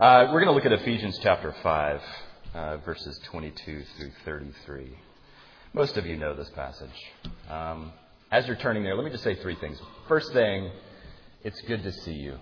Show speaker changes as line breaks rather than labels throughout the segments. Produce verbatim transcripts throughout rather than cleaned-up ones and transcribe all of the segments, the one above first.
Uh, we're going to look at Ephesians chapter five, uh, verses twenty-two through thirty-three. Most of you know this passage. Um, as you're turning there, let me just say three things. First thing, it's good to see you.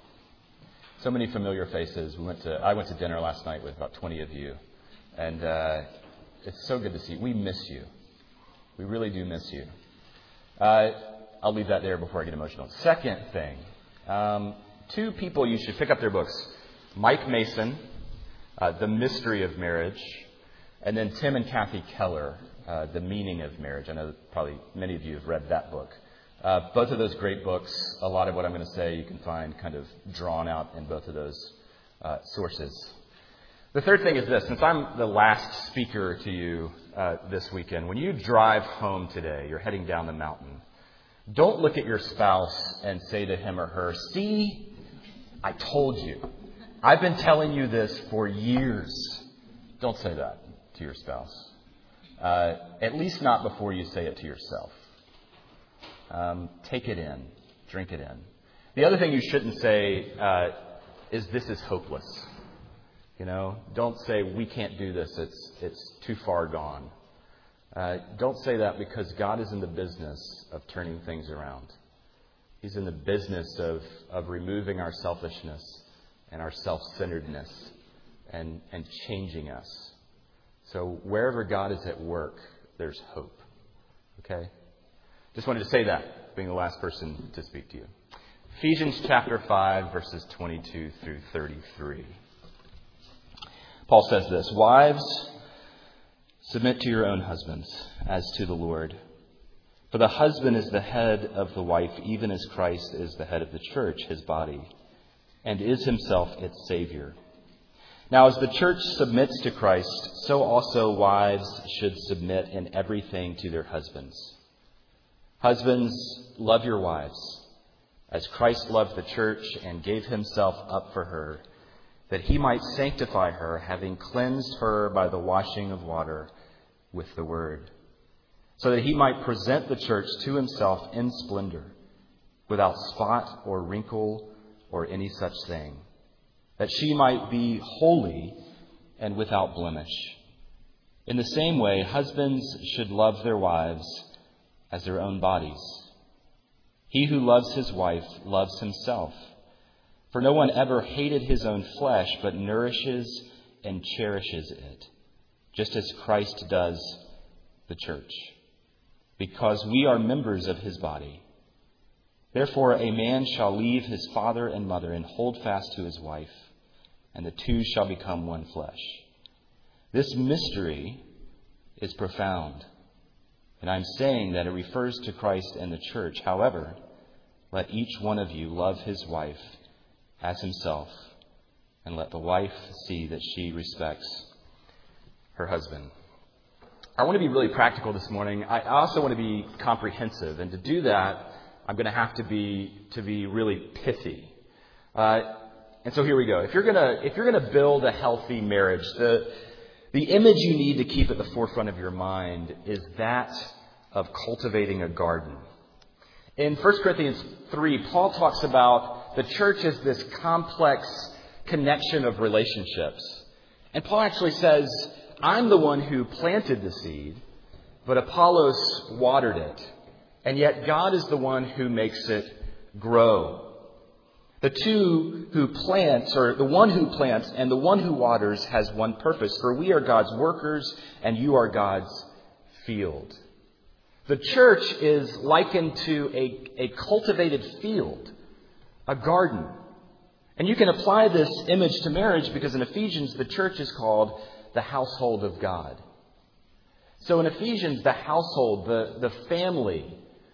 So many familiar faces. We went to I went to dinner last night with about twenty of you, and uh, it's so good to see you. We miss you. We really do miss you. Uh, I'll leave that there before I get emotional. Second thing, um, two people you should pick up their books. Mike Mason, uh, The Mystery of Marriage, and then Tim and Kathy Keller, uh, The Meaning of Marriage. I know that probably many of you have read that book. Uh, both of those great books. A lot of what I'm going to say you can find kind of drawn out in both of those uh, sources. The third thing is this. Since I'm the last speaker to you uh, this weekend, when you drive home today, you're heading down the mountain, don't look at your spouse and say to him or her, "See, I told you. I've been telling you this for years." Don't say that to your spouse. Uh, at least not before you say it to yourself. Um, take it in. Drink it in. The other thing you shouldn't say uh, is, "This is hopeless." You know, don't say, "We can't do this. It's it's too far gone." Uh, don't say that, because God is in the business of turning things around. He's in the business of, of removing our selfishness and our self-centeredness and, and changing us. So wherever God is at work, there's hope. Okay? Just wanted to say that, being the last person to speak to you. Ephesians chapter five, verses twenty-two through thirty-three. Paul says this: "Wives, submit to your own husbands as to the Lord. For the husband is the head of the wife, even as Christ is the head of the church, his body, and is himself its Savior. Now, as the church submits to Christ, so also wives should submit in everything to their husbands. Husbands, love your wives, as Christ loved the church and gave himself up for her, that he might sanctify her, having cleansed her by the washing of water with the word, so that he might present the church to himself in splendor, without spot or wrinkle or any such thing, that she might be holy and without blemish. In the same way, husbands should love their wives as their own bodies. He who loves his wife loves himself. For no one ever hated his own flesh, but nourishes and cherishes it, just as Christ does the church, because we are members of his body. Therefore, a man shall leave his father and mother and hold fast to his wife, and the two shall become one flesh. This mystery is profound, and I'm saying that it refers to Christ and the church. However, let each one of you love his wife as himself, and let the wife see that she respects her husband." I want to be really practical this morning. I also want to be comprehensive, and to do that, I'm going to have to be to be really pithy. Uh, and so here we go. If you're gonna if you're gonna build a healthy marriage, the the image you need to keep at the forefront of your mind is that of cultivating a garden. In First Corinthians three, Paul talks about the church as this complex connection of relationships. And Paul actually says, "I'm the one who planted the seed, but Apollos watered it. And yet God is the one who makes it grow. The two who plant, or the one who plants and the one who waters, has one purpose. For we are God's workers and you are God's field." The church is likened to a, a cultivated field, a garden. And you can apply this image to marriage, because in Ephesians, the church is called the household of God. So in Ephesians, the household, the, the family,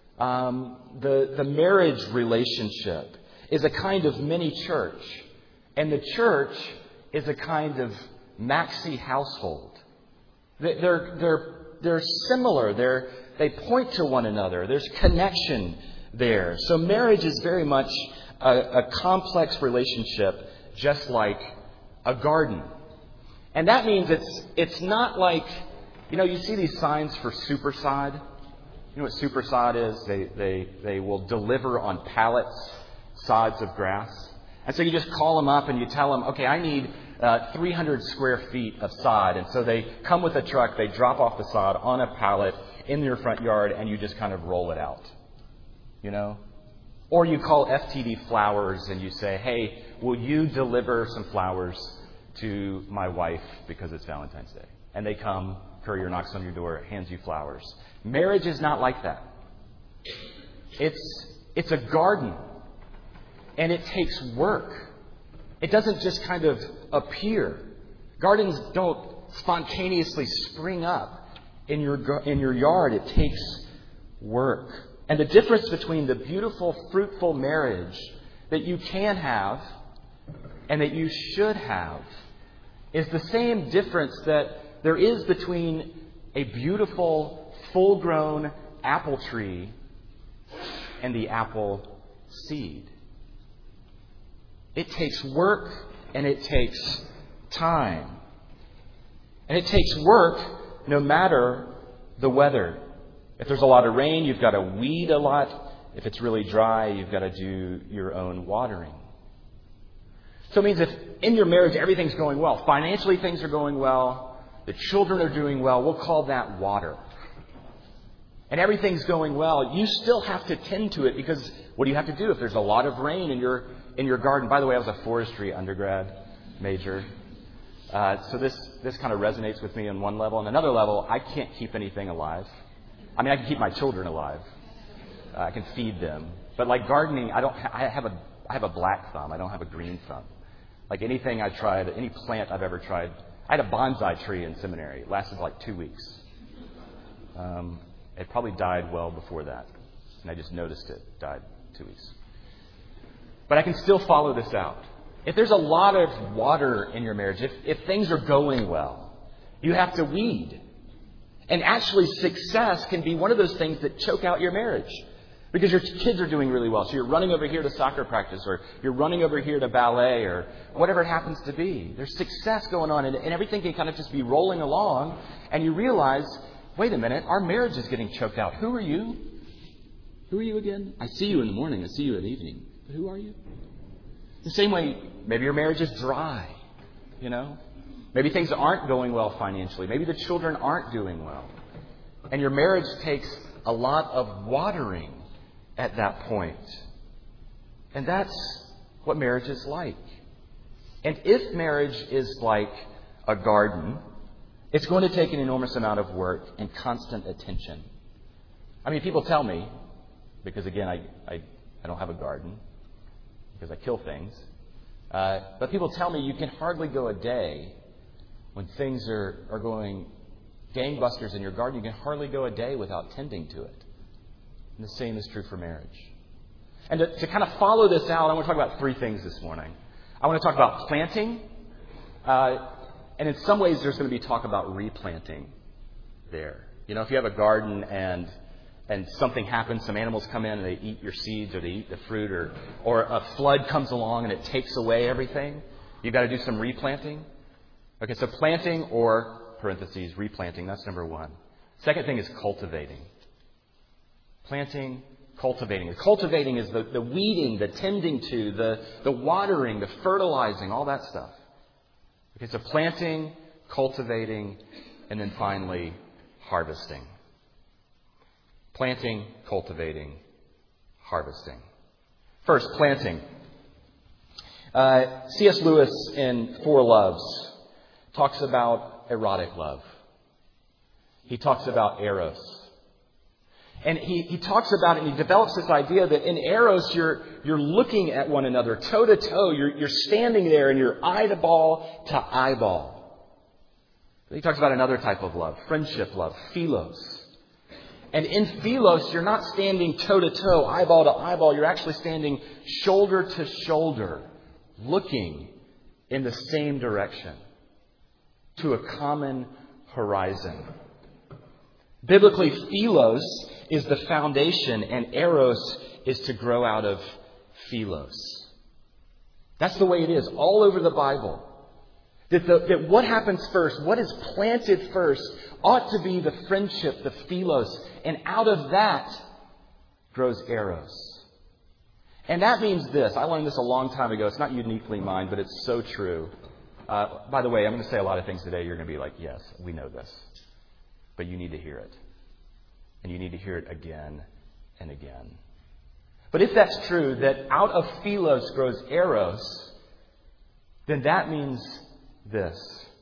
um, the, the marriage relationship is a kind of mini church. And the church is a kind of maxi household. They're, they're, they're similar. They're, they point to one another. There's connection there. So marriage is very much a, a complex relationship, just like a garden. And that means it's it's not like, you know, you see these signs for Supersod. You know what Supersod is? They they they will deliver on pallets sods of grass. And so you just call them up and you tell them, okay, I need uh, three hundred square feet of sod. And so they come with a truck, they drop off the sod on a pallet in your front yard, and you just kind of roll it out. You know? Or you call F T D Flowers and you say, hey, will you deliver some flowers to my wife because it's Valentine's Day? And they come, courier knocks on your door, hands you flowers. Marriage is not like that. It's it's a garden. And it takes work. It doesn't just kind of appear. Gardens don't spontaneously spring up in your in your yard. It takes work. And the difference between the beautiful, fruitful marriage that you can have and that you should have is the same difference that there is between a beautiful, full-grown apple tree and the apple seed. It takes work and it takes time. And it takes work no matter the weather. If there's a lot of rain, you've got to weed a lot. If it's really dry, you've got to do your own watering. So it means if in your marriage everything's going well, financially things are going well, the children are doing well, we'll call that water. And everything's going well, you still have to tend to it because what do you have to do if there's a lot of rain in your in your garden? By the way, I was a forestry undergrad major. Uh, so this, this kind of resonates with me on one level. On another level, I can't keep anything alive. I mean, I can keep my children alive. Uh, I can feed them. But like gardening, I don't. Ha- I have a I have a black thumb. I don't have a green thumb. Like anything I tried, any plant I've ever tried. I had a bonsai tree in seminary. It lasted like two weeks. Um, it probably died well before that. And I just noticed it died two weeks. But I can still follow this out. If there's a lot of water in your marriage, if, if things are going well, you have to weed. And actually, success can be one of those things that choke out your marriage. Because your kids are doing really well. So you're running over here to soccer practice, or you're running over here to ballet, or whatever it happens to be. There's success going on, and, and everything can kind of just be rolling along. And you realize, wait a minute, our marriage is getting choked out. Who are you? Who are you again? I see you in the morning. I see you in the evening. But who are you? The same way, maybe your marriage is dry, you know? Maybe things aren't going well financially. Maybe the children aren't doing well. And your marriage takes a lot of watering at that point. And that's what marriage is like. And if marriage is like a garden, it's going to take an enormous amount of work and constant attention. I mean, people tell me, because again, I, I, I don't have a garden, because I kill things. Uh, but people tell me you can hardly go a day when things are, are going gangbusters in your garden. You can hardly go a day without tending to it. And the same is true for marriage. And to, to kind of follow this out, I want to talk about three things this morning. I want to talk about planting. Uh, and in some ways, there's going to be talk about replanting there. You know, if you have a garden and and something happens, some animals come in and they eat your seeds or they eat the fruit, or, or a flood comes along and it takes away everything, you've got to do some replanting. Okay, so planting or, parentheses, replanting, that's number one. Second thing is cultivating. Planting, cultivating. Cultivating is the, the weeding, the tending to, the, the watering, the fertilizing, all that stuff. Okay, so planting, cultivating, and then finally harvesting. Planting, cultivating, harvesting. First, planting. Uh, C S Lewis in Four Loves talks about erotic love. He talks about eros. And he, he talks about it and he develops this idea that in eros you're you're looking at one another toe to toe. You're you're standing there and you're eyeball to eyeball. He talks about another type of love, friendship love, philos. And in philos, you're not standing toe to toe, eyeball to eyeball. You're actually standing shoulder to shoulder, looking in the same direction to a common horizon. Biblically, philos is the foundation, and eros is to grow out of philos. That's the way it is all over the Bible. That, the, that what happens first, what is planted first, ought to be the friendship, the philos. And out of that grows eros. And that means this. I learned this a long time ago. It's not uniquely mine, but it's so true. Uh, by the way, I'm going to say a lot of things today. You're going to be like, yes, we know this. But you need to hear it. And you need to hear it again and again. But if that's true, that out of philos grows eros, then that means this.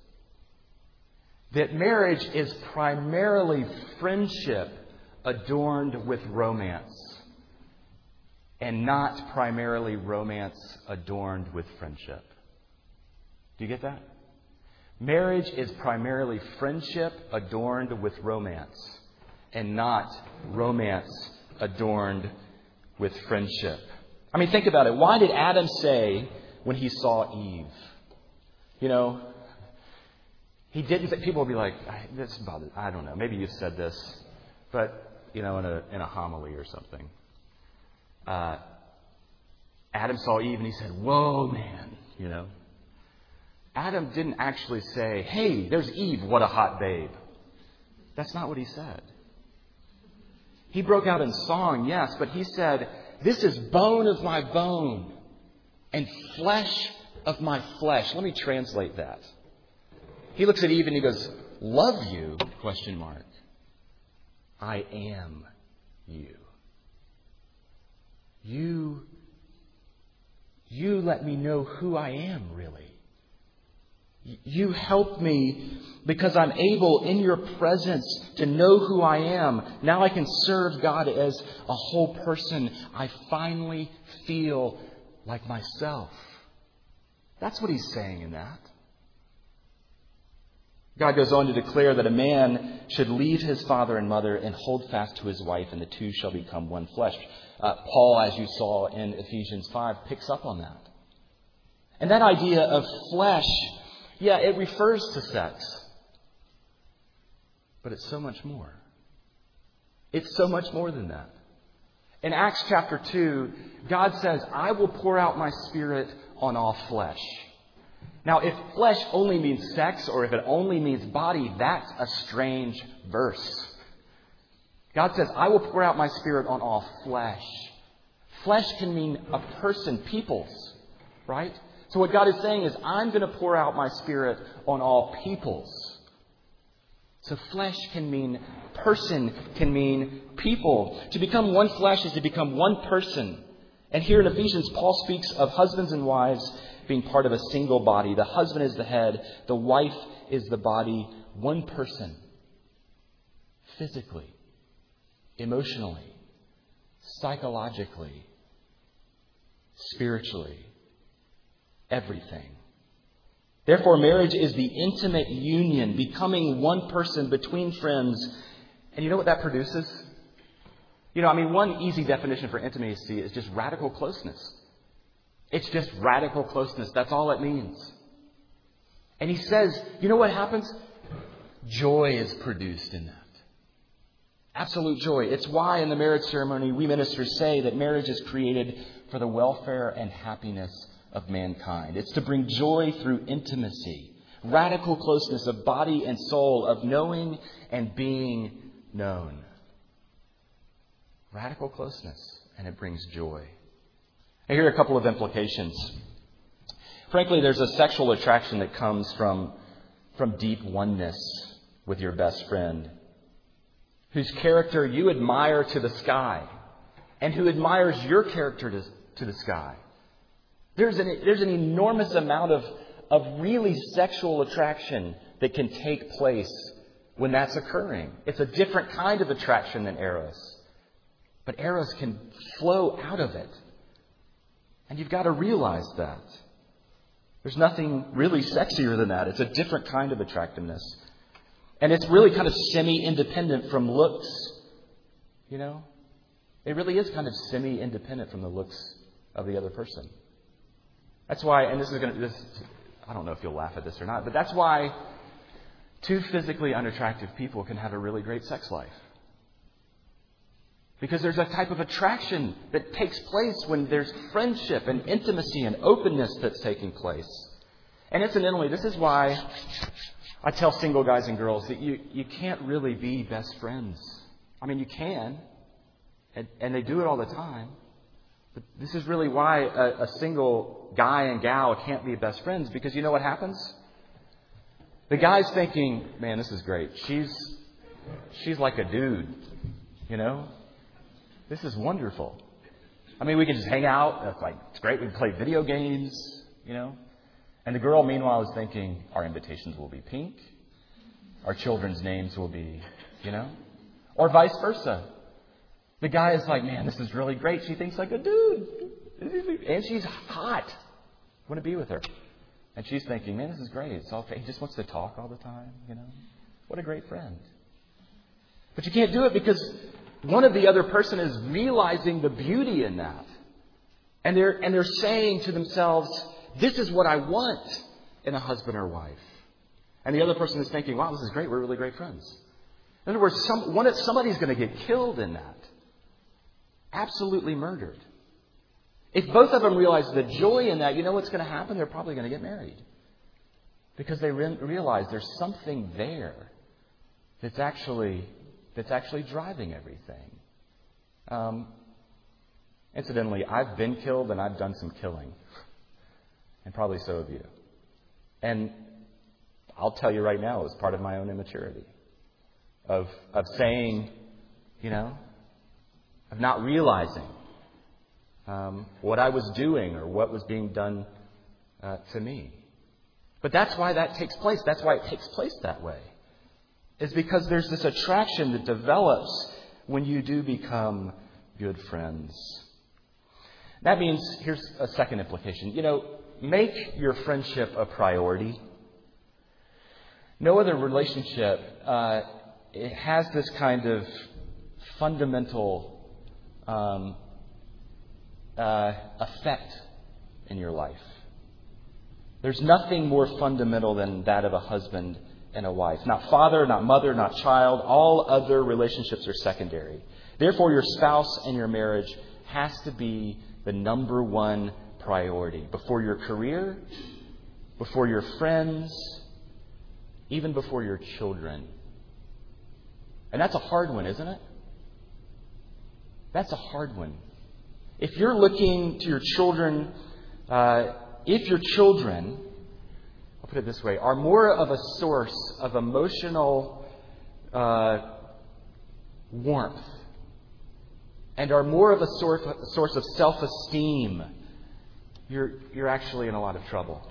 That marriage is primarily friendship adorned with romance, and not primarily romance adorned with friendship. Do you get that? Marriage is primarily friendship adorned with romance, and not romance adorned with friendship. I mean, think about it. Why did Adam say when he saw Eve? You know, he didn't say, people will be like, this bothers, I don't know, maybe you've said this, but, you know, in a, in a homily or something. Uh, Adam saw Eve and he said, whoa, man, you know. Adam didn't actually say, hey, there's Eve, what a hot babe. That's not what he said. He broke out in song, yes, but he said, this is bone of my bone and flesh of my flesh. Let me translate that. He looks at Eve and he goes, love you, question mark. I am you. You, you let me know who I am, really. You help me because I'm able in your presence to know who I am. Now I can serve God as a whole person. I finally feel like myself. That's what he's saying in that. God goes on to declare that a man should leave his father and mother and hold fast to his wife, and the two shall become one flesh. Uh, Paul, as you saw in Ephesians five, picks up on that. And that idea of flesh, yeah, it refers to sex. But it's so much more. It's so much more than that. In Acts chapter two, God says, I will pour out my Spirit on all flesh. Now, if flesh only means sex, or if it only means body, that's a strange verse. God says, I will pour out my Spirit on all flesh. Flesh can mean a person, peoples, right? So what God is saying is, I'm going to pour out my Spirit on all peoples. So flesh can mean person, can mean people. To become one flesh is to become one person. And here in Ephesians, Paul speaks of husbands and wives being part of a single body. The husband is the head. The wife is the body. One person. Physically, emotionally, psychologically, spiritually, everything. Therefore, marriage is the intimate union, becoming one person between friends. And you know what that produces? You know, I mean, one easy definition for intimacy is just radical closeness. It's just radical closeness. That's all it means. And he says, you know what happens? Joy is produced in that. Absolute joy. It's why in the marriage ceremony we ministers say that marriage is created for the welfare and happiness of mankind. It's to bring joy through intimacy, radical closeness of body and soul, of knowing and being known. Radical closeness, and it brings joy. And here are a couple of implications. Frankly, there's a sexual attraction that comes from, from deep oneness with your best friend, whose character you admire to the sky, and who admires your character to, to the sky. There's an, there's an enormous amount of, of really sexual attraction that can take place when that's occurring. It's a different kind of attraction than eros. But eros can flow out of it. And you've got to realize that. There's nothing really sexier than that. It's a different kind of attractiveness. And it's really kind of semi-independent from looks. You know? It really is kind of semi-independent from the looks of the other person. That's why, and this is going to, this, I don't know if you'll laugh at this or not, but that's why two physically unattractive people can have a really great sex life. Because there's a type of attraction that takes place when there's friendship and intimacy and openness that's taking place. And incidentally, this is why I tell single guys and girls that you, you can't really be best friends. I mean, you can, and, and they do it all the time. But this is really why a, a single guy and gal can't be best friends, because you know what happens? The guy's thinking, man, this is great. She's she's like a dude, you know? This is wonderful. I mean, we can just hang out. That's like, it's great. We can play video games, you know? And the girl, meanwhile, is thinking, our invitations will be pink. Our children's names will be, you know? Or vice versa. The guy is like, man, this is really great. She thinks like a dude. And she's hot. I want to be with her. And she's thinking, man, this is great. It's all, he just wants to talk all the time, you know? What a great friend. But you can't do it because one of the other person is realizing the beauty in that. And they're, and they're saying to themselves, this is what I want in a husband or wife. And the other person is thinking, wow, this is great. We're really great friends. In other words, some, one, somebody's going to get killed in that. Absolutely murdered. If both of them realize the joy in that, you know what's going to happen? They're probably going to get married. Because they re- realize there's something there that's actually, that's actually driving everything. Um, incidentally, I've been killed and I've done some killing. And probably so have you. And I'll tell you right now, it was part of my own immaturity. Of of saying, you know, of not realizing um, what I was doing or what was being done uh, to me. But that's why that takes place. That's why it takes place that way. Is because there's this attraction that develops when you do become good friends. That means, here's a second implication. You know, make your friendship a priority. No other relationship uh, it has this kind of fundamental um, uh, effect in your life. There's nothing more fundamental than that of a husband and a wife. Not father, not mother, not child. All other relationships are secondary. Therefore, your spouse and your marriage has to be the number one priority. Before your career, before your friends, even before your children. And that's a hard one, isn't it? That's a hard one. If you're looking to your children, uh, if your children, I'll put it this way, are more of a source of emotional uh, warmth and are more of a source, a source of self-esteem, you're you're actually in a lot of trouble.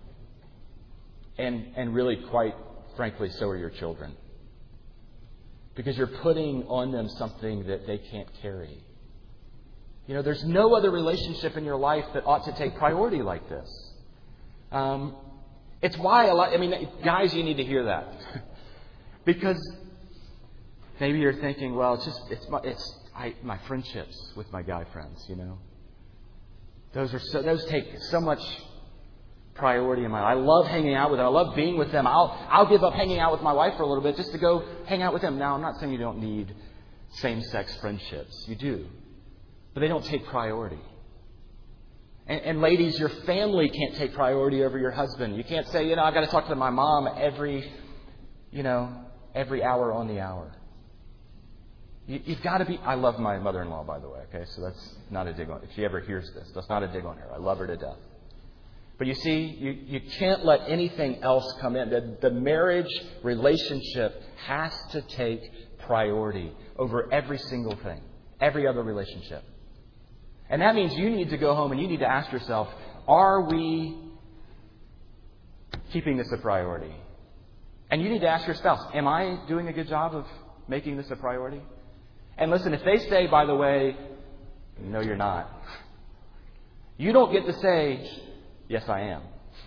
And and really, quite frankly, so are your children. Because you're putting on them something that they can't carry. You know, there's no other relationship in your life that ought to take priority like this. Um, it's why a lot, I mean, guys, you need to hear that. Because maybe you're thinking, well, it's just, it's my, it's I, my friendships with my guy friends, you know. Those are so, those take so much priority in my life. I love hanging out with them. I love being with them. I'll I'll give up hanging out with my wife for a little bit just to go hang out with them. Now, I'm not saying you don't need same-sex friendships. You do. But they don't take priority. And, and ladies, your family can't take priority over your husband. You can't say, you know, I've got to talk to my mom every, you know, every hour on the hour. You, you've got to be... I love my mother-in-law, by the way, okay? So that's not a dig on... If she ever hears this, that's not a dig on her. I love her to death. But you see, you, you can't let anything else come in. The, the marriage relationship has to take priority over every single thing, every other relationship. And that means you need to go home and you need to ask yourself, are we keeping this a priority? And you need to ask your spouse, am I doing a good job of making this a priority? And listen, if they say, by the way, no, you're not, you don't get to say, yes, I am.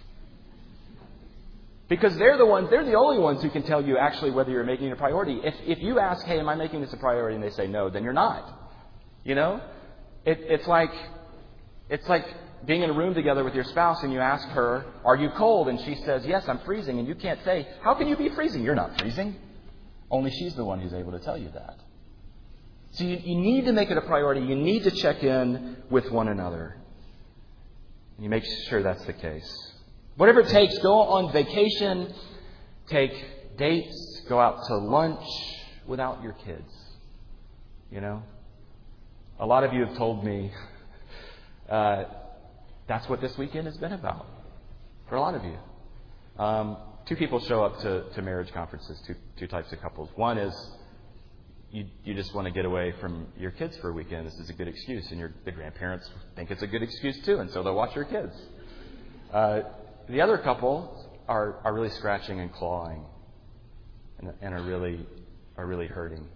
Because they're the ones, they're the only ones who can tell you actually whether you're making it a priority. If if you ask, hey, am I making this a priority? And they say no, then you're not. You know? It, it's like it's like being in a room together with your spouse and you ask her, are you cold? And she says, yes, I'm freezing. And you can't say, how can you be freezing? You're not freezing. Only she's the one who's able to tell you that. So you, you need to make it a priority. You need to check in with one another. You make sure that's the case. Whatever it takes, go on vacation, take dates, go out to lunch without your kids. You know? A lot of you have told me Uh, that's what this weekend has been about for a lot of you. Um, two people show up to, to marriage conferences, two, two types of couples. One is you, you just want to get away from your kids for a weekend. This is a good excuse. And your, the grandparents think it's a good excuse too, and so they'll watch your kids. Uh, the other couple are, are really scratching and clawing and, and are really are really hurting.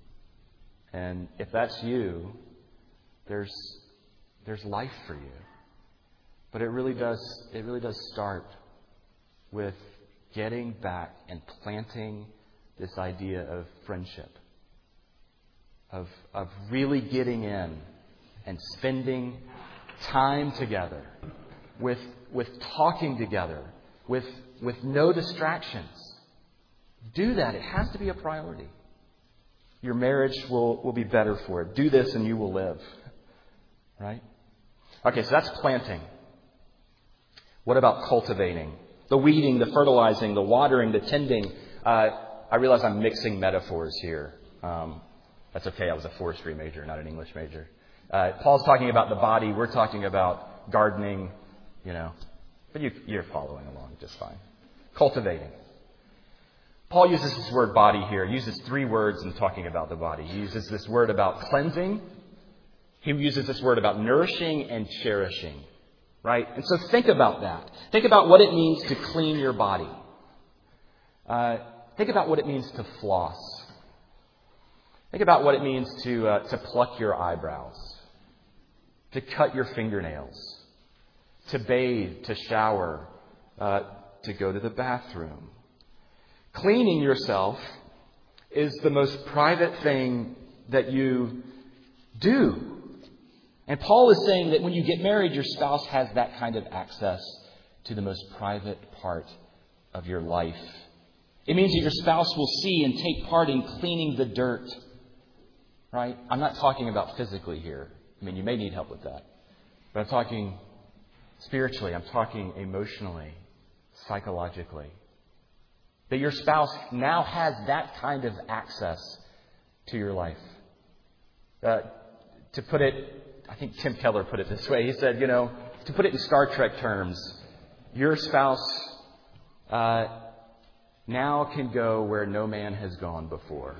And if that's you, there's there's life for you. But it really does it really does start with getting back and planting this idea of friendship. Of of really getting in and spending time together, with with talking together, with with no distractions. Do that. It has to be a priority. Your marriage will, will be better for it. Do this and you will live. Right? Okay, so that's planting. What about cultivating? The weeding, the fertilizing, the watering, the tending. Uh, I realize I'm mixing metaphors here. Um, that's okay. I was a forestry major, not an English major. Uh, Paul's talking about the body. We're talking about gardening, you know. But you, you're following along just fine. Cultivating. Paul uses this word body here. He uses three words in talking about the body. He uses this word about cleansing. He uses this word about nourishing and cherishing. Right? And so think about that. Think about what it means to clean your body. Uh, think about what it means to floss. Think about what it means to uh, to pluck your eyebrows, to cut your fingernails, to bathe, to shower, uh, to go to the bathroom. Cleaning yourself is the most private thing that you do. And Paul is saying that when you get married, your spouse has that kind of access to the most private part of your life. It means that your spouse will see and take part in cleaning the dirt. Right? I'm not talking about physically here. I mean, you may need help with that. But I'm talking spiritually. I'm talking emotionally, psychologically. That your spouse now has that kind of access to your life. Uh, to put it, I think Tim Keller put it this way. He said, you know, to put it in Star Trek terms, your spouse uh, now can go where no man has gone before.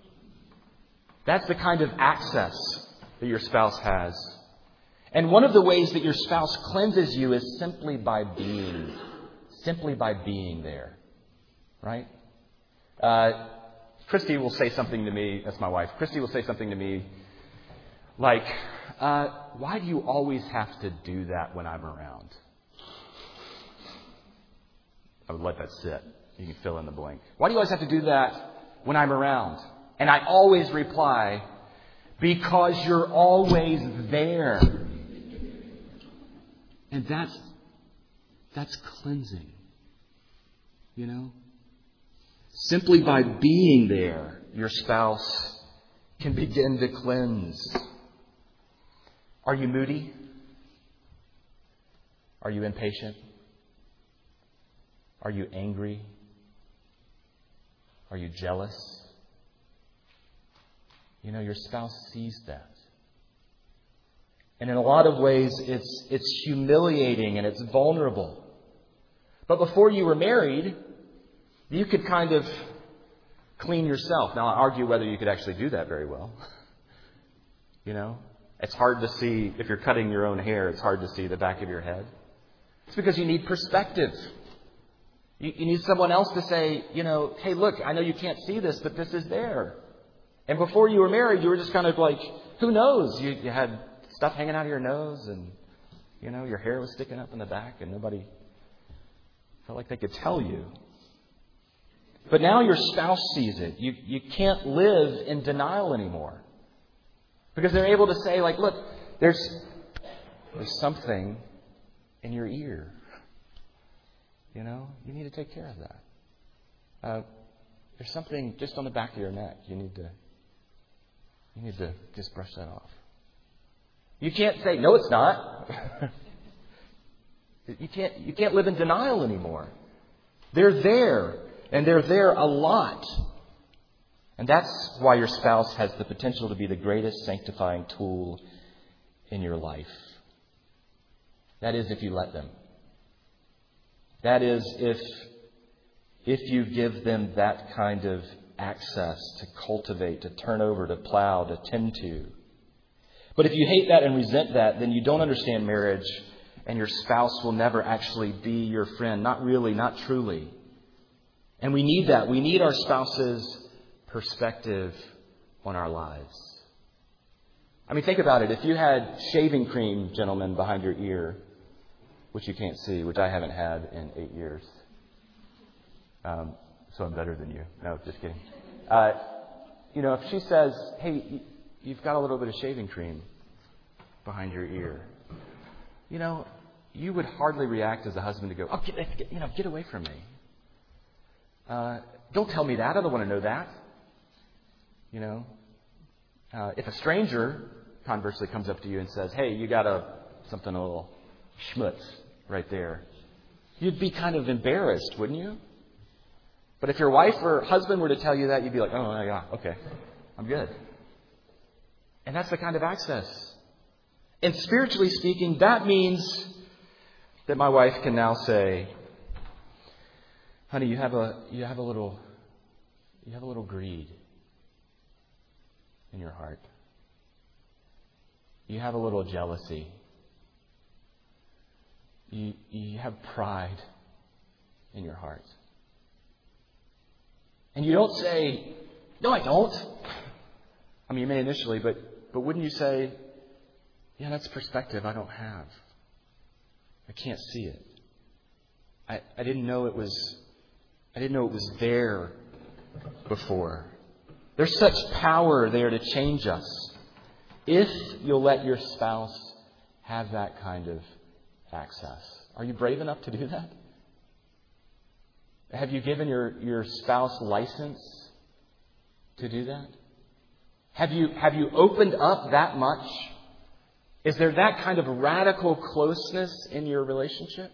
That's the kind of access that your spouse has. And one of the ways that your spouse cleanses you is simply by being, simply by being there. Right? Uh, Christy will say something to me, that's my wife, Christy will say something to me like, uh, why do you always have to do that when I'm around? I would let that sit. You can fill in the blank. Why do you always have to do that when I'm around? And I always reply, because you're always there. And that's, that's cleansing. You know? Simply by being there, your spouse can begin to cleanse. Are you moody? Are you impatient? Are you angry? Are you jealous? You know, your spouse sees that. And in a lot of ways, it's it's humiliating and it's vulnerable. But before you were married, you could kind of clean yourself. Now, I argue whether you could actually do that very well. You know, it's hard to see, if you're cutting your own hair, it's hard to see the back of your head. It's because you need perspective. You, you need someone else to say, you know, hey, look, I know you can't see this, but this is there. And before you were married, you were just kind of like, who knows? You, you had stuff hanging out of your nose and, you know, your hair was sticking up in the back and nobody felt like they could tell you. But now your spouse sees it. You you can't live in denial anymore. Because they're able to say, like, look, there's there's something in your ear. You know, you need to take care of that. Uh, there's something just on the back of your neck. You need to you need to just brush that off. You can't say, no, it's not. you can't you can't live in denial anymore. They're there. And they're there a lot. And that's why your spouse has the potential to be the greatest sanctifying tool in your life. That is, if you let them. That is, if, if you give them that kind of access to cultivate, to turn over, to plow, to tend to. But if you hate that and resent that, then you don't understand marriage, and your spouse will never actually be your friend. Not really, not truly. And we need that. We need our spouse's perspective on our lives. I mean, think about it. If you had shaving cream, gentlemen, behind your ear, which you can't see, which I haven't had in eight years. Um, so I'm better than you. No, just kidding. Uh, you know, if she says, hey, you've got a little bit of shaving cream behind your ear, you know, you would hardly react as a husband to go, oh, get, get, you know, get away from me. Uh, don't tell me that. I don't want to know that. You know, uh, if a stranger conversely comes up to you and says, hey, you got a something a little schmutz right there, you'd be kind of embarrassed, wouldn't you? But if your wife or husband were to tell you that, you'd be like, oh, yeah, okay, I'm good. And that's the kind of access. And spiritually speaking, that means that my wife can now say, honey, you have a you have a little you have a little greed in your heart. You have a little jealousy. You you have pride in your heart. And you don't say, no, I don't. I mean, you may initially, but but wouldn't you say, yeah, that's perspective I don't have. I can't see it. I, I didn't know it was I didn't know it was there before. There's such power there to change us if you'll let your spouse have that kind of access. Are you brave enough to do that? Have you given your, your spouse license to do that? Have you have you opened up that much? Is there that kind of radical closeness in your relationship?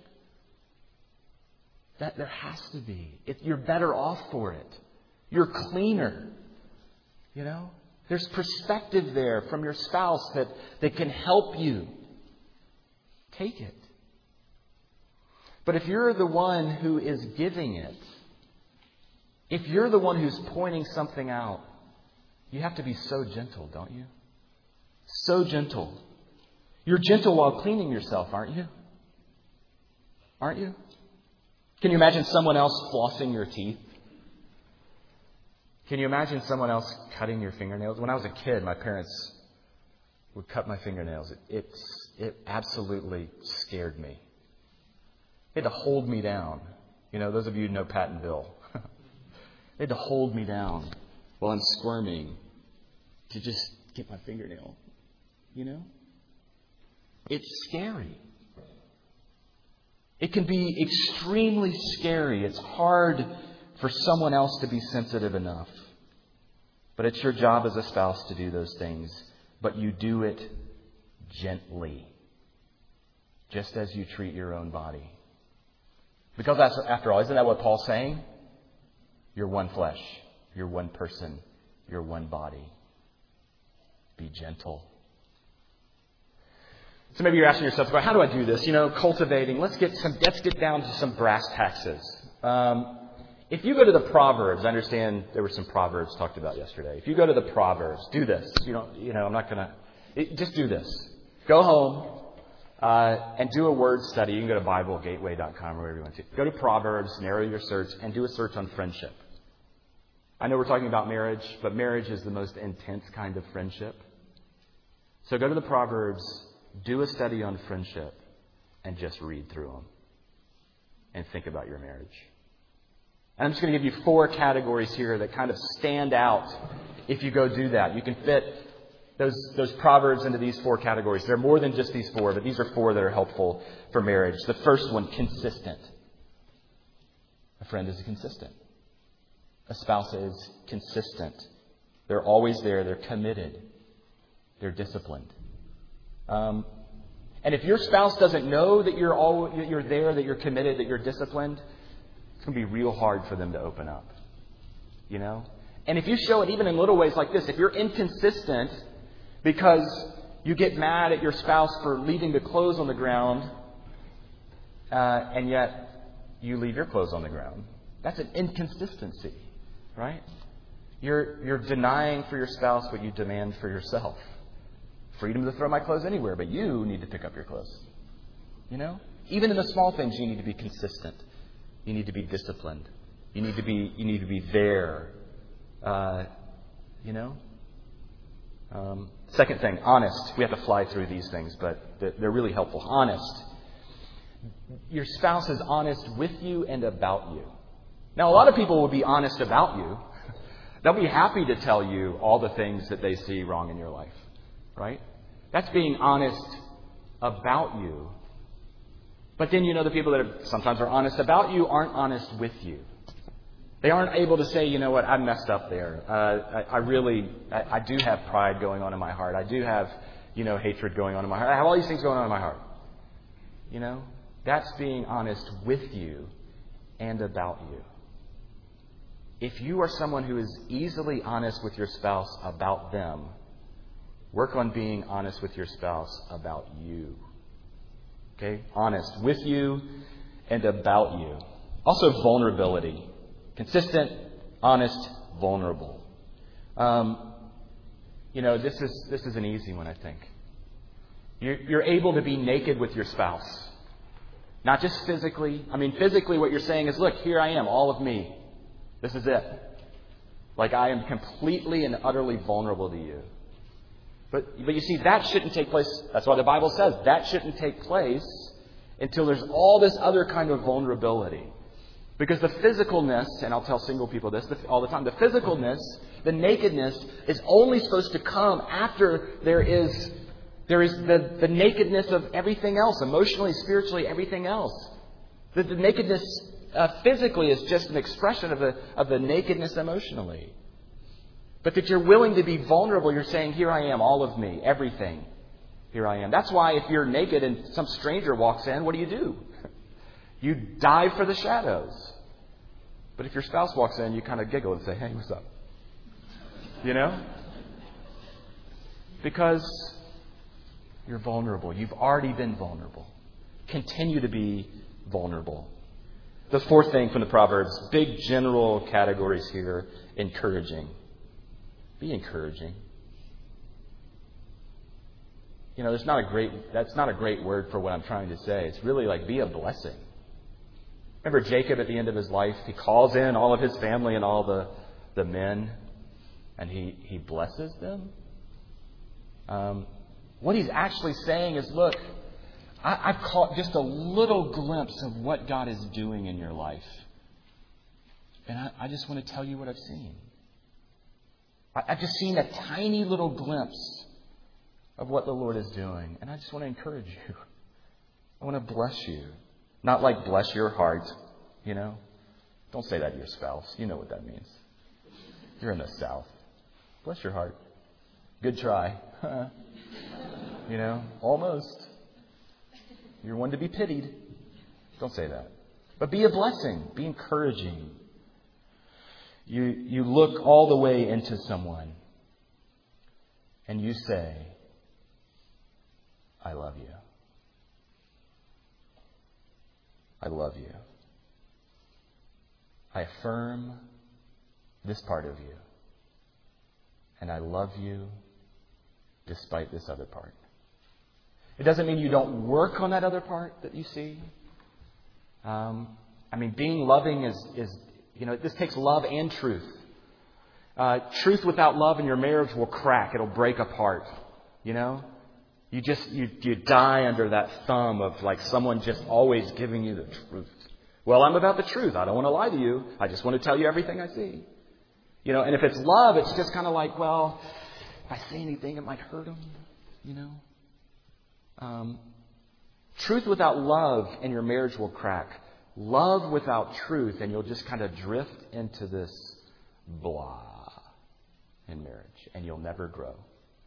That there has to be. If you're better off for it. You're cleaner. You know? There's perspective there from your spouse that, that can help you. Take it. But if you're the one who is giving it, if you're the one who's pointing something out, you have to be so gentle, don't you? So gentle. You're gentle while cleaning yourself, aren't you? Aren't you? Can you imagine someone else flossing your teeth? Can you imagine someone else cutting your fingernails? When I was a kid, my parents would cut my fingernails. It, it, it absolutely scared me. They had to hold me down. You know, those of you who know Pat and Bill. They had to hold me down while I'm squirming to just get my fingernail. You know? It's scary. It can be extremely scary. It's hard for someone else to be sensitive enough. But it's your job as a spouse to do those things. But you do it gently. Just as you treat your own body. Because that's, after all, isn't that what Paul's saying? You're one flesh. You're one person. You're one body. Be gentle. So maybe you're asking yourself, how do I do this? You know, cultivating. Let's get some. Let's get down to some brass taxes. Um, if you go to the Proverbs, I understand there were some Proverbs talked about yesterday. If you go to the Proverbs, do this. You don't. You know, I'm not going to. Just do this. Go home uh, and do a word study. You can go to Bible Gateway dot com or wherever you want to. Go to Proverbs, narrow your search, and do a search on friendship. I know we're talking about marriage, but marriage is the most intense kind of friendship. So go to the Proverbs. Do a study on friendship and just read through them and think about your marriage. And I'm just going to give you four categories here that kind of stand out if you go do that. You can fit those, those Proverbs into these four categories. There are more than just these four, but these are four that are helpful for marriage. The first one, consistent. A friend is consistent. A spouse is consistent. They're always there. They're committed. They're disciplined. Um, and if your spouse doesn't know that you're all you're there, that you're committed, that you're disciplined, it's going to be real hard for them to open up. You know? And if you show it even in little ways like this, if you're inconsistent because you get mad at your spouse for leaving the clothes on the ground uh, and yet you leave your clothes on the ground. That's an inconsistency, right? You're you're denying for your spouse what you demand for yourself. Freedom to throw my clothes anywhere, but you need to pick up your clothes. You know? Even in the small things, you need to be consistent. You need to be disciplined. You need to be you need to be there. Uh, you know? Um, second thing, honest. We have to fly through these things, but they're really helpful. Honest. Your spouse is honest with you and about you. Now, a lot of people will be honest about you. They'll be happy to tell you all the things that they see wrong in your life. Right? That's being honest about you. But then, you know, the people that are, sometimes are honest about you aren't honest with you. They aren't able to say, you know what, I messed up there. Uh, I, I really, I, I do have pride going on in my heart. I do have, you know, hatred going on in my heart. I have all these things going on in my heart. You know, that's being honest with you and about you. If you are someone who is easily honest with your spouse about them, work on being honest with your spouse about you. Okay? Honest with you and about you. Also, vulnerability. Consistent, honest, vulnerable. Um, you know, this is this is an easy one, I think. You're, you're able to be naked with your spouse. Not just physically. I mean, physically what you're saying is, look, here I am, all of me. This is it. Like I am completely and utterly vulnerable to you. But, but you see, that shouldn't take place. That's why the Bible says that shouldn't take place until there's all this other kind of vulnerability. Because the physicalness, and I'll tell single people this all the time, the physicalness, the nakedness is only supposed to come after there is there is the, the nakedness of everything else, emotionally, spiritually, everything else. The, the nakedness uh, physically is just an expression of the of the nakedness emotionally. But that you're willing to be vulnerable, you're saying, here I am, all of me, everything. Here I am. That's why if you're naked and some stranger walks in, what do you do? You dive for the shadows. But if your spouse walks in, you kind of giggle and say, hey, what's up? You know? Because you're vulnerable. You've already been vulnerable. Continue to be vulnerable. The fourth thing from the Proverbs, big general categories here, encouraging. Be encouraging. You know, there's not a great, that's not a great word for what I'm trying to say. It's really like be a blessing. Remember Jacob at the end of his life? He calls in all of his family and all the, the men, and he, he blesses them. Um, what he's actually saying is, look, I, I've caught just a little glimpse of what God is doing in your life. And I, I just want to tell you what I've seen. I, I've just seen a tiny little glimpse of what the Lord is doing. And I just want to encourage you. I want to bless you. Not like bless your heart, you know. Don't say that to your spouse. You know what that means. You're in the South. Bless your heart. Good try. You know, almost. You're one to be pitied. Don't say that. But be a blessing. Be encouraging. You, you look all the way into someone and you say, I love you. I love you. I affirm this part of you. And I love you despite this other part. It doesn't mean you don't work on that other part that you see. Um, I mean, being loving is, is, you know, this takes love and truth. Uh, truth without love in your marriage will crack. It'll break apart. You know? You just, you, you die under that thumb of like someone just always giving you the truth. Well, I'm about the truth. I don't want to lie to you. I just want to tell you everything I see. You know, and if it's love, it's just kind of like, well, if I say anything, it might hurt them. You know? Um, truth without love in your marriage will crack. Love without truth, and you'll just kind of drift into this blah in marriage, and you'll never grow.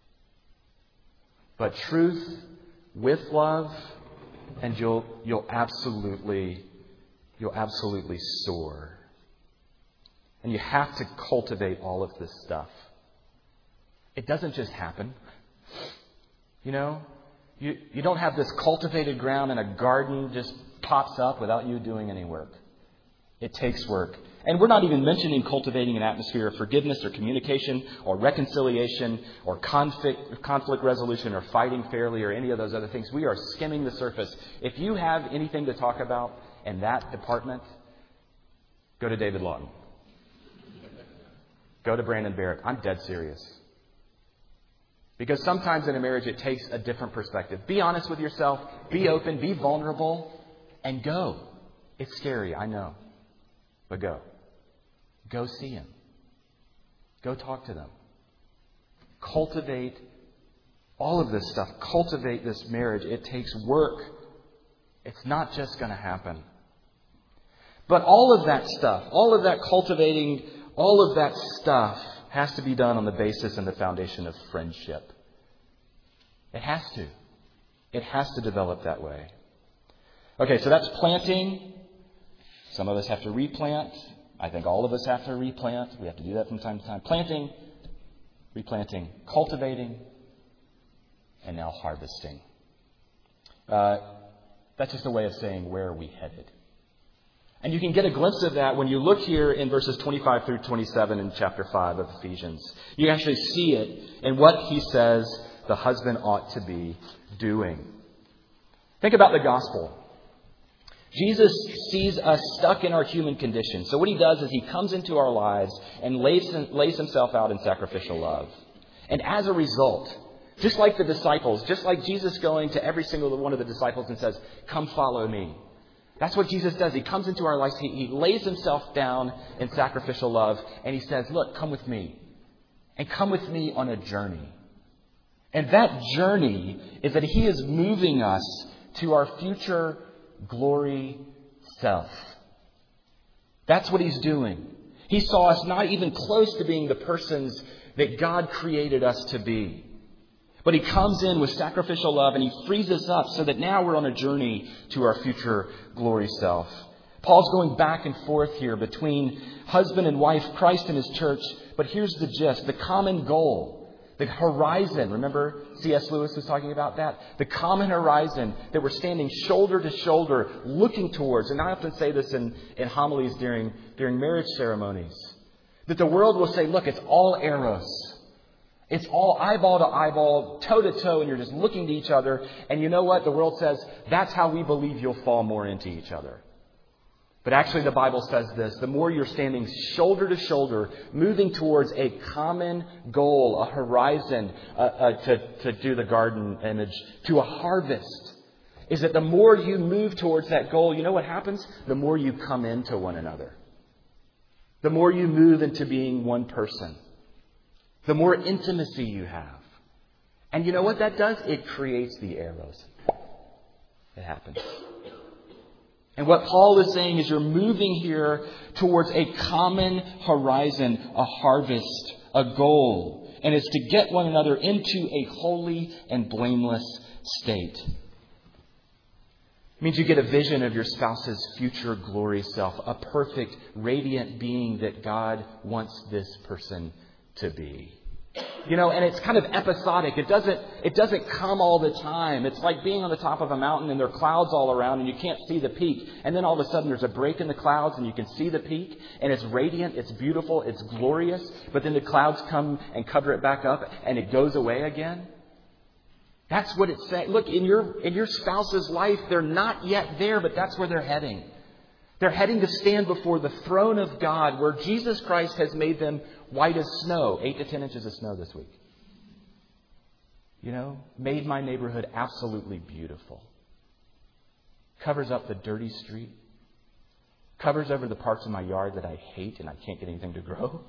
But truth with love, and you'll you'll absolutely you'll absolutely soar. And you have to cultivate all of this stuff. It doesn't just happen. You know, you you don't have this cultivated ground in a garden just pops up without you doing any work. It takes work. And we're not even mentioning cultivating an atmosphere of forgiveness or communication or reconciliation or conflict, conflict resolution or fighting fairly or any of those other things. We are skimming the surface. If you have anything to talk about in that department, go to David Lawton. Go to Brandon Barrett. I'm dead serious. Because sometimes in a marriage it takes a different perspective. Be honest with yourself. Be open. Be vulnerable. And go. It's scary, I know. But go. Go see him. Go talk to them. Cultivate all of this stuff. Cultivate this marriage. It takes work. It's not just going to happen. But all of that stuff, all of that cultivating, all of that stuff has to be done on the basis and the foundation of friendship. It has to. It has to develop that way. Okay, so that's planting. Some of us have to replant. I think all of us have to replant. We have to do that from time to time. Planting, replanting, cultivating, and now harvesting. Uh, that's just a way of saying, where are we headed? And you can get a glimpse of that when you look here in verses twenty-five through twenty-seven in chapter five of Ephesians. You actually see it in what he says the husband ought to be doing. Think about the gospel. Jesus sees us stuck in our human condition. So what he does is he comes into our lives and lays, lays himself out in sacrificial love. And as a result, just like the disciples, just like Jesus going to every single one of the disciples and says, come follow me. That's what Jesus does. He comes into our lives. He, he lays himself down in sacrificial love. And he says, look, come with me. And come with me on a journey. And that journey is that he is moving us to our future glory self. That's what he's doing. He saw us not even close to being the persons that God created us to be. But he comes in with sacrificial love and he frees us up so that now we're on a journey to our future glory self. Paul's going back and forth here between husband and wife, Christ and his church. But here's the gist, the common goal. The horizon, remember C S Lewis was talking about that? The common horizon that we're standing shoulder to shoulder looking towards. And I often say this in, in homilies during, during marriage ceremonies. That the world will say, look, it's all eros. It's all eyeball to eyeball, toe to toe, and you're just looking to each other. And you know what? The world says, that's how we believe you'll fall more into each other. But actually the Bible says this, the more you're standing shoulder to shoulder, moving towards a common goal, a horizon, uh, uh, to, to do the garden image, to a harvest, is that the more you move towards that goal, you know what happens? The more you come into one another. The more you move into being one person. The more intimacy you have. And you know what that does? It creates the arrows. It happens. And what Paul is saying is you're moving here towards a common horizon, a harvest, a goal. And it's to get one another into a holy and blameless state. It means you get a vision of your spouse's future glory self, a perfect, radiant being that God wants this person to be. You know, and it's kind of episodic. It doesn't, it doesn't come all the time. It's like being on the top of a mountain and there are clouds all around and you can't see the peak. And then all of a sudden there's a break in the clouds and you can see the peak and it's radiant, it's beautiful, it's glorious. But then the clouds come and cover it back up and it goes away again. That's what it's saying. Look, in your, in your spouse's life, they're not yet there, but that's where they're heading. They're heading to stand before the throne of God where Jesus Christ has made them white as snow. Eight to ten inches of snow this week. You know, made my neighborhood absolutely beautiful. Covers up the dirty street. Covers over the parts of my yard that I hate and I can't get anything to grow.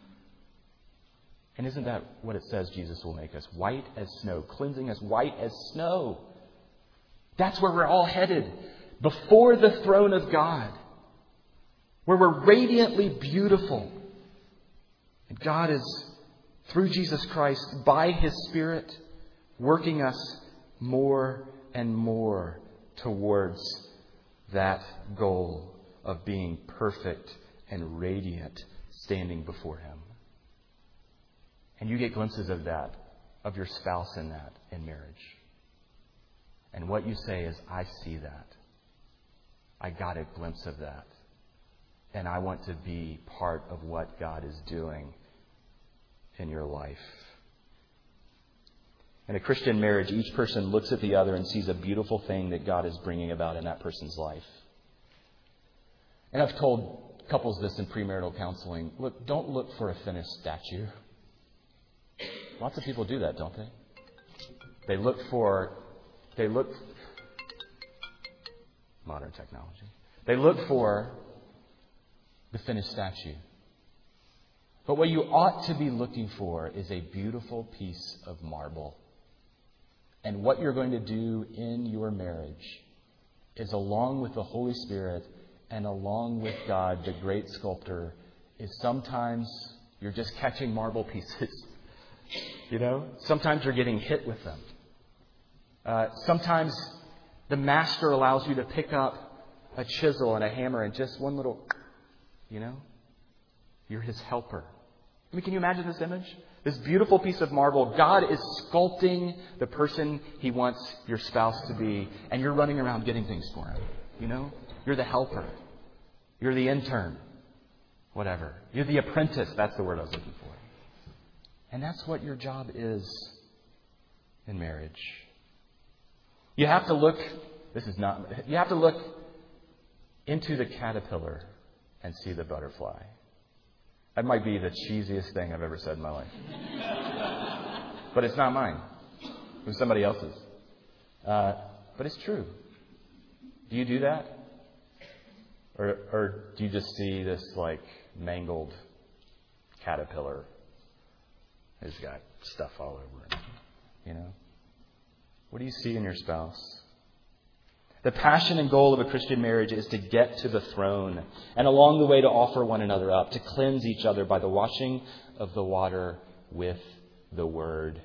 And isn't that what it says Jesus will make us? White as snow. Cleansing us white as snow. That's where we're all headed. Before the throne of God. Where we're radiantly beautiful. And God is, through Jesus Christ, by His Spirit, working us more and more towards that goal of being perfect and radiant standing before Him. And you get glimpses of that, of your spouse in that, in marriage. And what you say is, I see that. I got a glimpse of that. And I want to be part of what God is doing in your life. In a Christian marriage, each person looks at the other and sees a beautiful thing that God is bringing about in that person's life. And I've told couples this in premarital counseling. Look, don't look for a finished statue. Lots of people do that, don't they? They look for, they look, modern technology. They look for the finished statue. But what you ought to be looking for is a beautiful piece of marble. And what you're going to do in your marriage is, along with the Holy Spirit and along with God, the great sculptor, is sometimes you're just catching marble pieces. You know? Sometimes you're getting hit with them. Uh, sometimes the master allows you to pick up a chisel and a hammer and just one little, you know? You're his helper. I mean, can you imagine this image? This beautiful piece of marble. God is sculpting the person He wants your spouse to be, and you're running around getting things for him. You know? You're the helper. You're the intern. Whatever. You're the apprentice. That's the word I was looking for. And that's what your job is in marriage. You have to look, this is not, you have to look into the caterpillar and see the butterfly. That might be the cheesiest thing I've ever said in my life. But it's not mine. It was somebody else's. Uh, but it's true. Do you do that? Or, or do you just see this like mangled caterpillar who's got stuff all over it? You know? What do you see in your spouse? The passion and goal of a Christian marriage is to get to the throne, and along the way to offer one another up, to cleanse each other by the washing of the water with the Word.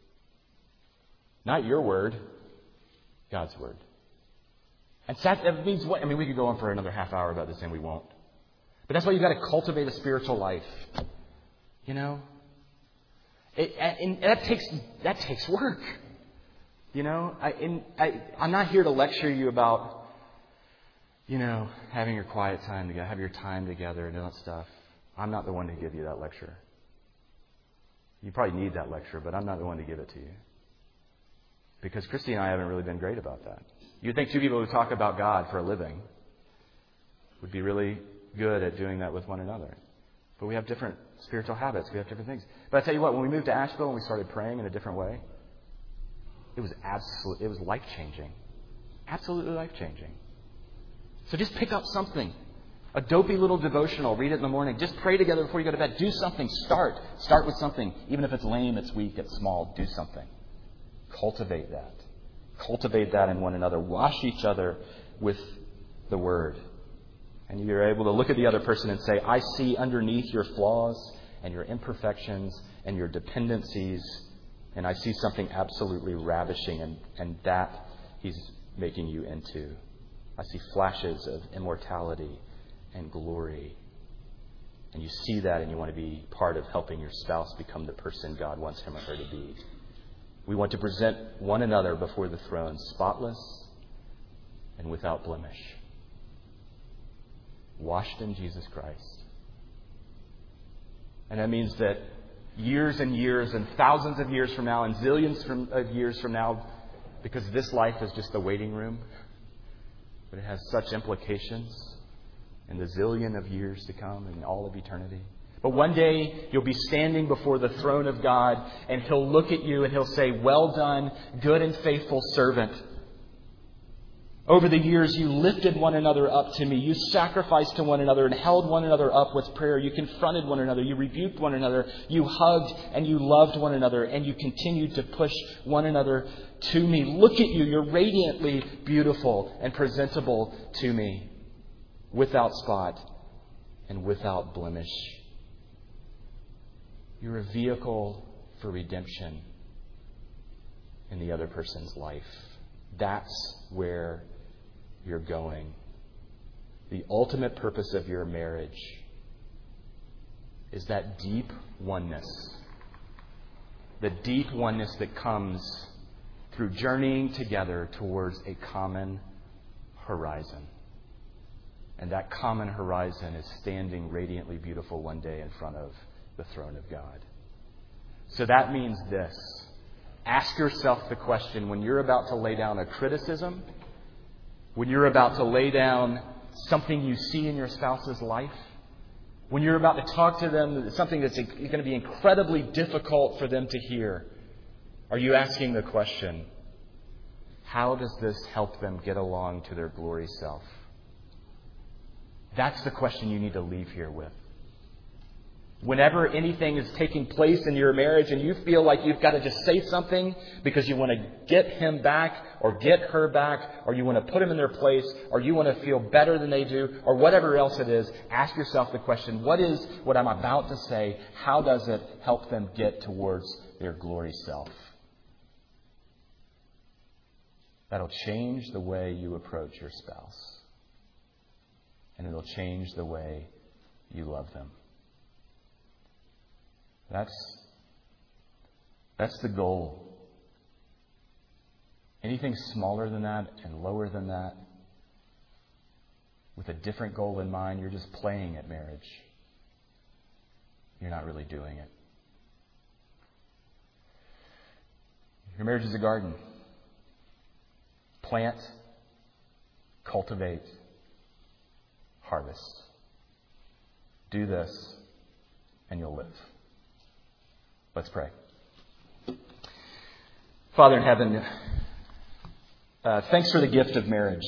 Not your word, God's Word. And that means what? I mean, we could go on for another half hour about this, and we won't. But that's why you've got to cultivate a spiritual life. You know? It, and that takes that takes work. You know, I, in, I, I'm not here to lecture you about, you know, having your quiet time together, have your time together and all that stuff. I'm not the one to give you that lecture. You probably need that lecture, but I'm not the one to give it to you. Because Christy and I haven't really been great about that. You'd think two people who talk about God for a living would be really good at doing that with one another. But we have different spiritual habits. We have different things. But I tell you what, when we moved to Asheville and we started praying in a different way, It was absolute. It was life-changing. Absolutely life-changing. So just pick up something. A dopey little devotional. Read it in the morning. Just pray together before you go to bed. Do something. Start. Start with something. Even if it's lame, it's weak, it's small. Do something. Cultivate that. Cultivate that in one another. Wash each other with the Word. And you're able to look at the other person and say, I see underneath your flaws and your imperfections and your dependencies. And I see something absolutely ravishing, and, and that He's making you into. I see flashes of immortality and glory. And you see that, and you want to be part of helping your spouse become the person God wants him or her to be. We want to present one another before the throne, spotless and without blemish, washed in Jesus Christ. And that means that years and years and thousands of years from now and zillions from, of years from now, because this life is just the waiting room, but it has such implications in the zillion of years to come and all of eternity. But one day you'll be standing before the throne of God, and He'll look at you and He'll say, well done, good and faithful servant. Over the years, you lifted one another up to me. You sacrificed to one another and held one another up with prayer. You confronted one another. You rebuked one another. You hugged and you loved one another. And you continued to push one another to me. Look at you. You're radiantly beautiful and presentable to me, without spot and without blemish. You're a vehicle for redemption in the other person's life. That's where you're going. The ultimate purpose of your marriage is that deep oneness. The deep oneness that comes through journeying together towards a common horizon. And that common horizon is standing radiantly beautiful one day in front of the throne of God. So that means this. Ask yourself the question when you're about to lay down a criticism, when you're about to lay down something you see in your spouse's life, when you're about to talk to them, something that's going to be incredibly difficult for them to hear, are you asking the question, how does this help them get along to their glory self? That's the question you need to leave here with. Whenever anything is taking place in your marriage and you feel like you've got to just say something because you want to get him back or get her back, or you want to put them in their place, or you want to feel better than they do, or whatever else it is, ask yourself the question, what is what I'm about to say? How does it help them get towards their glory self? That'll change the way you approach your spouse. And it'll change the way you love them. That's, that's the goal. Anything smaller than that and lower than that, with a different goal in mind, you're just playing at marriage. You're not really doing it. Your marriage is a garden. Plant, cultivate, harvest. Do this, and you'll live. Let's pray. Father in heaven, uh, thanks for the gift of marriage.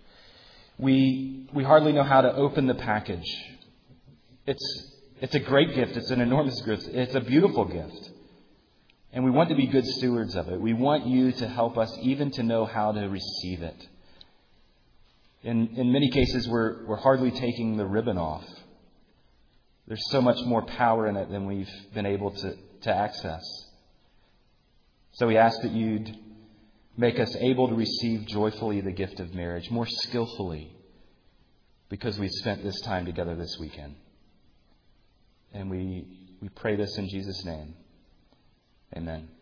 We we hardly know how to open the package. It's it's a great gift. It's an enormous gift. It's a beautiful gift. And we want to be good stewards of it. We want you to help us even to know how to receive it. In in many cases, we're we're hardly taking the ribbon off. There's so much more power in it than we've been able to, to access. So we ask that you'd make us able to receive joyfully the gift of marriage, more skillfully, because we've spent this time together this weekend. And we we pray this in Jesus' name. Amen.